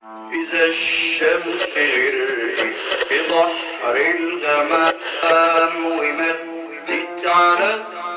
إذا الشمس غرقت في بحر الغمام ومدت على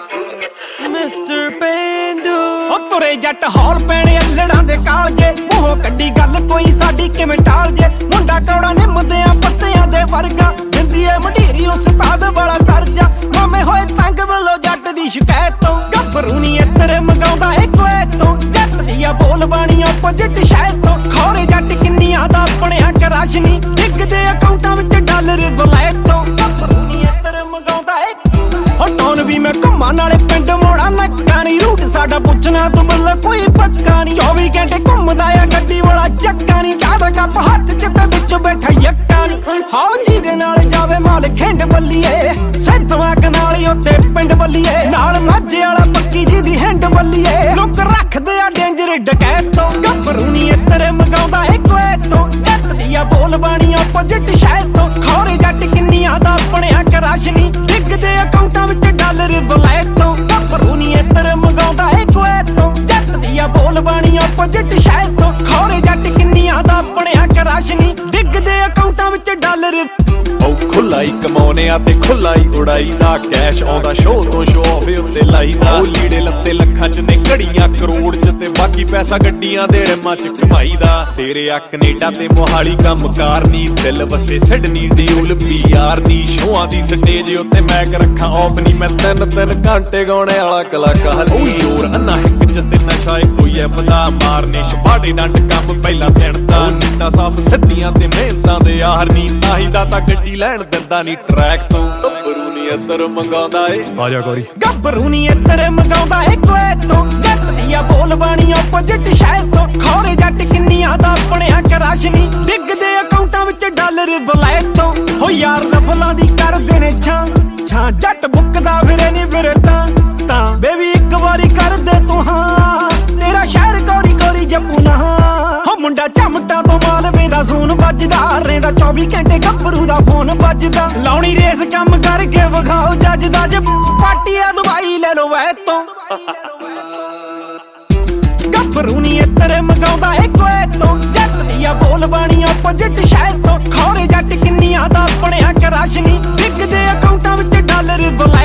ਮਿਸਟਰ ਪੇਂਡੂ ਹੋ ਤੁਰੇ ਜੱਟ ਹੌਲ ਪੈਣੇ ਅੱਲੜਾਂ ਦੇ ਕਾਲਜੇ ਮੂੰਹੋਂ ਕੱਢੀ ਗੱਲ ਕੋਈ ਸਾਡੀ ਕਿਵੇਂ ਟਾਲ ਜੇ ਮੁੰਡਾ ਕੌੜਾ ਨਿੰਮਦਿਆਂ ਪੱਤਿਆਂ ਦੇ ਵਰਗਾ ਦਿੰਦੀ ਏ ਮੰਡੀਰੀ ਉਸਤਾਦ ਵਾਲਾ ਦਰਜਾ ਮਾਮੇ ਹੋਏ ਤੰਗ ਵੱਲੋਂ ਜੱਟ ਦੀ ਸ਼ਿਕਾਇਤ ਤੋਂ ਗੱਭਰੂ ਨੀ ਇੱਧਰ ਮੰਗਾਉਂਦਾ ਏ ਕੁਐਤ ਤੋਂ ਜੱਟ ਦੀਆਂ ਬੋਲ ਬਾਣੀਆਂ ਪੋਜਿਟ ਸ਼ਾਇਦ ਤੋਂ ਖੌਰੇ ਜੱਟ ਕਿੰਨੀਆਂ ਦਾ ਬਣਿਆ ਕਰਾਸ਼ਨੀ ਡਿੱਗਦੇ ਅਕਾਊਂਟਾਂ ਵਿੱਚ ਡਾਲਰ ਵਲੈਤ ਤੋਂ ਗੱਭਰੂ ਨੀ ਇੱਧਰ ਮੰਗਾਉਂਦਾ ਏ ਹੋ ਟੌਨ ਵੀ ਮੈਂ ਘੁੰਮਾਂ ਨਾਲੇ ਪਿੰਡ ਮੋੜਾ ਨੱਕਾ ਨੀ ਰੂਟ ਸਾਡਾ ਪੁੱਛਣਾ ਤੂੰ ਬੱਲਾ ਕੋਈ ਪੱਕਾ ਨੀ 24 ਘੰਟੇ ਘੁੰਮਦਾ ਆ ਗੱਡੀ ਵਾਲਾ ਚੱਕਾ ਨੀ ਚਾਹ ਦਾ ਕੱਪ ਹੱਥ ਚ ਤੇ ਵਿੱਚ ਬੈਠਾ ਯੱਕਾ ਨੀ ਹਾਓ ਜੀ ਦੇ ਨਾਲ ਜਾਵੇ ਮਾਲ ਖਿੰਡ ਬੱਲੀਏ ਸੈਂਤਵਾ ਕਨਾਲੀ ਉੱਤੇ ਪਿੰਡ ਬੱਲੀਏ ਨਾਲ ਮਾਝੇ ਵਾਲਾ ਪੱਕੀ ਜੀ ਦੀ ਹਿੰਡ ਬੱਲੀਏ ਲੋਕ ਰੱਖਦੇ ਆ ਡੇਂਜਰ ਡਕੈਤ ਤੋਂ ਗੱਭਰੂ ਨੀ ਇੱਧਰ ਮੰਗਾਉਂਦਾ ਏ ਕੁਐਤ ਤੋਂ ਜੱਟ ਦੀਆਂ ਬੋਲ ਬਾਣੀਆਂ ਪੋਜਿਟ ਸ਼ਾਇਦ ਤੋਂ ਖੌਰੇ ਜੱਟ ਕਿੰਨੀਆਂ ਦਾ ਬਣਿਆ ਕਰਾਸ਼ਨੀ ਡਿੱਗਦੇ ਅਕਾਊਂਟਾਂ ਵਿੱਚ ਡਾਲਰ ਵਲੈਤ ਤੋਂ ਗੱਭਰੂ ਨੀ ਇੱਧਰ ਮੰਗਾਉਂਦਾ ਏ ਕੁਐਤ ਤੋਂ ਜੱਟ ਦੀਆਂ ਬੋਲ ਬਾਣੀਆਂ ਪੋਜਿਟ ਸ਼ਾਇਦ ਤੋਂ ਖੌਰੇ ਜੱਟ ਕਿੰਨੀਆਂ ਦਾ ਬਣਿਆ ਕਰਾਸ਼ਨੀ ਡਿੱਗਦੇ ਅਕਾਊਂਟਾਂ ਵਿੱਚ ਡਾਲਰ ਉਹ ਖੁੱਲਾ ਹੀ ਕਮਾਉਨੇ ਆ ਤੇ ਖੁੱਲਾ ਹੀ ਉਡਾਈ ਦਾ ਕੈਸ਼ ਆਉਂਦਾ ਸ਼ੋਅ ਤੋਂ ਸ਼ੋਅ ਆਫ ਉੱਤੇ ਲਾਈਦਾ ਉਹ ਲੀੜੇ ਲੱਤੇ ਲੱਖਾਂ ਚ ਨੇ ਘੜੀਆਂ ਕਰੋੜ ਚ ਤੇ ਬਾਕੀ ਪੈਸਾ ਗੱਡੀਆਂ ਦੇ ਰਿਮਾਂ ਚ ਕਮਾਈਦਾ ਤੇਰੇ ਆ ਕੈਨੇਡਾ ਤੇ ਮੋਹਾਲੀ ਕੰਮਕਾਰ ਨੀ ਦਿਲ ਵਸੇ ਸਿਡਨੀ ਡਿਊਲ ਪੀਆਰ ਨੀ ਸ਼ੋਆਂ ਦੀ ਸਟੇਜ ਉੱਤੇ ਮੈਕ ਰੱਖਾਂ ਆਫ ਨੀ ਮੈਂ 3 ਘੰਟੇ ਗਾਉਣੇ ਵਾਲਾ ਕਲਾਕਾਰ ਉਹ ਯੋਰ ਅੰਨਾ ਹਿੱਕ ਚ ਤੇ ਨਸ਼ਾ ਕੋਈ ਐ ਬੰਦਾ ਮਾਰਨੇ ਛਪਾੜੇ ਡੰਡ ਕੰਮ ਪਹਿਲਾਂ ਦਿਨ ਦਾ ਨੀਤਾਂ ਸਾਫ ਸਿੱਧੀਆਂ ਤੇ ਮਿਹਨਤਾਂ ਦੇ ਯਾਰ ਨੀ ਤਾਹੀ ਦਾ ਤਾਂ ਗੱਡੀ ਲੈਣ ਦਿੰਦਾ ਨੀ ਟਰੈਕ ਤੋਂ ਗੱਭਰੂ ਨੀ ਇੱਧਰ ਮੰਗਾਉਂਦਾ ਏ ਆਜਾ ਗੋਰੀ ਗੱਭਰੂ ਨੀ ਇੱਧਰ ਮੰਗਾਉਂਦਾ ਏ ਕੁਐਤ ਤੋਂ ਜੱਟ ਦੀਆਂ ਬੋਲ ਬਾਣੀਆਂ ਪੋਜਿਟ ਸ਼ਾਇਦ ਤੋਂ ਖੌਰੇ ਜੱਟ ਕਿੰਨੀਆਂ ਦਾ ਬਣਿਆ ਕਰਾਸ਼ਨੀ ਡਿੱਗਦੇ ਅਕਾਊਂਟਾਂ ਵਿੱਚ ਡਾਲਰ ਵਲੈਤ ਤੋਂ ਹੋ ਯਾਰ ਰਫਲਾਂ ਦੀ ਕਰਦੇ ਨੇ ਛਾਂ ਛਾਂ ਜੱਟ ਬੁੱਕਦਾ ਫਿਰੇ ਨੀ ਫਿਰੇ ਤਾਂ ਬੇਬੀ ਇੱਕ ਵਾਰੀ ਕਰ ਦੇ ਤੂੰ ਹਾਂ ਤੇਰਾ ਸ਼ਹਿਰ ਗੋਰੀ ਗੋਰੀ ਜੱਪੂ ਨਾ ਹੋ ਮੁੰਡਾ ਚਮਟਾ ਤੋਂ ਮਾਲਵੇ ਦਾ ਸੂਨ ਵੱਜਦਾ ਰਹਿੰਦਾ 24 ਘੰਟੇ ਗੱਭਰੂ ਦਾ ਫੋਨ ਵੱਜਦਾ ਲਾਉਣੀ ਰੇਸ ਕੰਮ ਕਰਕੇ ਵਿਖਾਓ ਜੱਜ ਦਾ ਜੇ ਪਾਟੀਆ ਦਵਾਈ ਲੈ ਲੋ ਵੈ ਤੋਂ ਗੱਭਰੂ ਨੀ ਇੱਧਰ ਮੰਗਾਉਂਦਾ ਏ ਕੁਐਤ ਤੋਂ ਜੱਟ ਦੀਆਂ ਬੋਲ ਬਾਣੀਆਂ ਪੋਜਿਟ ਸ਼ਾਇਦ ਤੋਂ ਖੌਰੇ ਜੱਟ ਕਿੰਨੀਆਂ ਦਾ ਬਣਿਆ ਕਰਾਸ਼ਨੀ ਡਿੱਗਦੇ ਅਕਾਊਂਟਾਂ ਵਿੱਚ ਡਾਲਰ ਵਲੈਤ